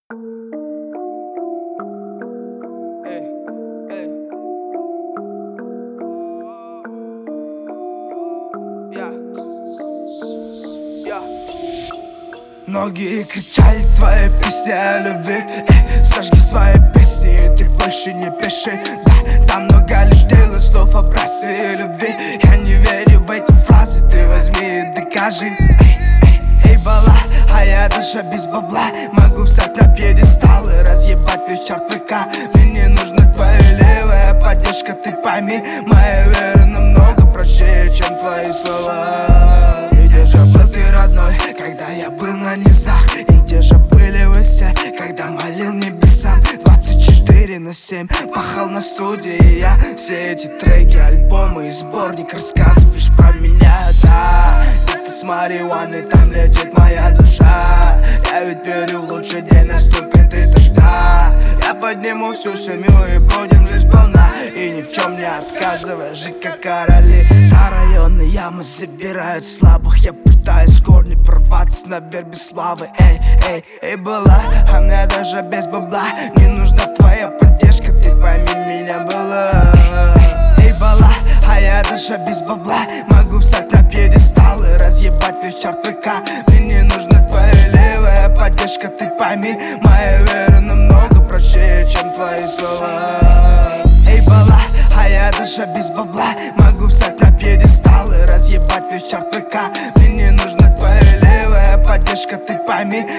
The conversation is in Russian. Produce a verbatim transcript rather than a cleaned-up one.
Эй, эй. Я. Я. Многие кричали твои песни о любви. Эй, сожги свои песни, и ты больше не пиши. Да, там много людей, слов о братстве и любви. Я не верю в эти фразы, ты возьми и докажи. Эй, эй, эй, бала, а я даже без бабла могу встать на пьедестал и разъебать весь чарт ВК. Мне не нужна твоя левая поддержка, ты пойми. Моя вера намного прочнее, чем твои слова. И где же был ты, родной, когда я был на низах? И где же были вы все, когда молил небесам? Двадцать четыре на семь пахал на студии я. Все эти треки, альбомы и сборник рассказов лишь про меня, да. Где-то с марихуаной там летит моя душа. Я ведь верю, в лучший день наступит и тогда я подниму всю семью и будем жить сполна, и ни в чем не отказывая жить как короли. За районы ямы забирают слабых. Я пытаюсь в корни прорваться наверх без славы. Эй, эй, эй, была, а мне даже без бабла не нужна твоя поддержка, ты пойми меня, была. Эй, была, а я даже без бабла могу встать на пьедестал и разъебать весь чарт ВК. Мне не нужна твоя левая поддержка, ты пойми. Моя вера намного прочнее, чем твои слова. Эй, была, а я даже без бабла могу встать на пьедестал и разъебать весь чарт ВК. Мне не нужна твоя левая поддержка, ты пойми.